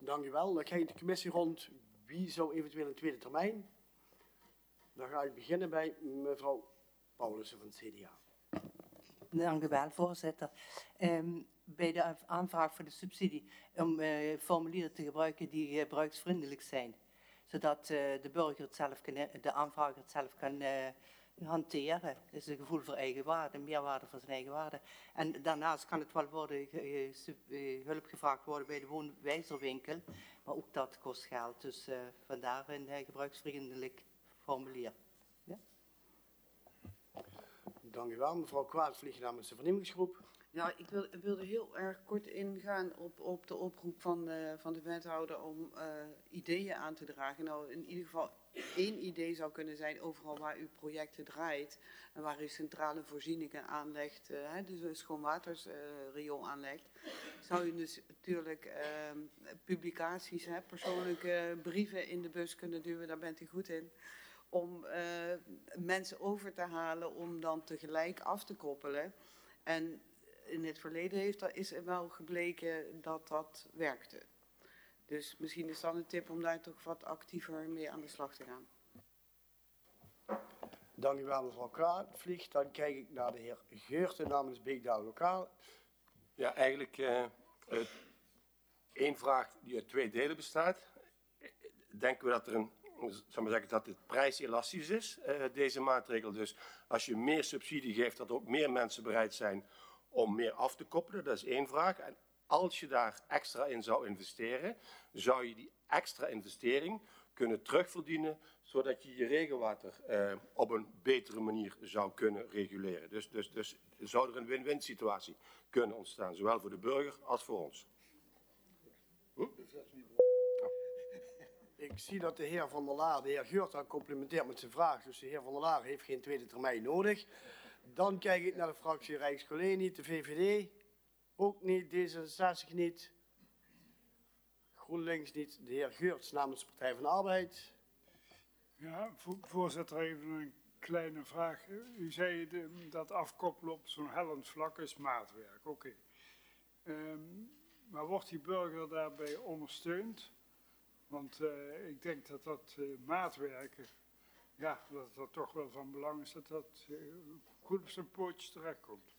Dank u wel. Dan krijg ik de commissie rond. Wie zou eventueel een tweede termijn? Dan ga ik beginnen bij mevrouw Paulussen van het CDA. Dank u wel, voorzitter. Bij de aanvraag voor de subsidie om formulieren te gebruiken die gebruiksvriendelijk zijn. Zodat de burger het zelf kan, de aanvrager het zelf kan hanteren. Dus een gevoel voor eigenwaarde, meerwaarde voor zijn eigen waarde. En daarnaast kan het wel worden hulp gevraagd worden bij de woonwijzerwinkel. Maar ook dat kost geld. Dus vandaar een gebruiksvriendelijk formulier. Ja? Dank u wel. Mevrouw Kwaadvlieg namens de vernieuwingsgroep. Ja, ik wilde heel erg kort ingaan op de oproep van de wethouder om ideeën aan te dragen. Nou, in ieder geval 1 idee zou kunnen zijn overal waar u projecten draait en waar u centrale voorzieningen aanlegt, dus een schoonwatersriool aanlegt, zou u dus natuurlijk publicaties, persoonlijke brieven in de bus kunnen duwen, daar bent u goed in. Om mensen over te halen om dan tegelijk af te koppelen. En in het verleden is er wel gebleken dat dat werkte. Dus misschien is dat een tip om daar toch wat actiever mee aan de slag te gaan. Dank u wel, mevrouw Kwaadvlieg. Dan kijk ik naar de heer Geurten namens Beekdalen Lokaal. Ja, eigenlijk één vraag die uit 2 delen bestaat. Denken we dat er zal maar zeggen dat het prijselastisch is, deze maatregel. Dus als je meer subsidie geeft, dat ook meer mensen bereid zijn om meer af te koppelen. Dat is 1 vraag. En als je daar extra in zou investeren, zou je die extra investering kunnen terugverdienen, zodat je je regenwater op een betere manier zou kunnen reguleren. Dus zou er een win-win situatie kunnen ontstaan, zowel voor de burger als voor ons. Ik zie dat de heer Van der Laar, de heer Geurten, complimenteert met zijn vraag. Dus de heer Van der Laar heeft geen tweede termijn nodig. Dan kijk ik naar de fractie Rijkscollege niet, de VVD ook niet, D66 niet, GroenLinks niet, de heer Geurts namens de Partij van de Arbeid. Ja, voorzitter, even een kleine vraag. U zei dat afkoppelen op zo'n hellend vlak is maatwerk. Oké. Maar wordt die burger daarbij ondersteund? Want ik denk dat dat maatwerken, ja, dat toch wel van belang is dat dat goed op zijn pootjes terechtkomt.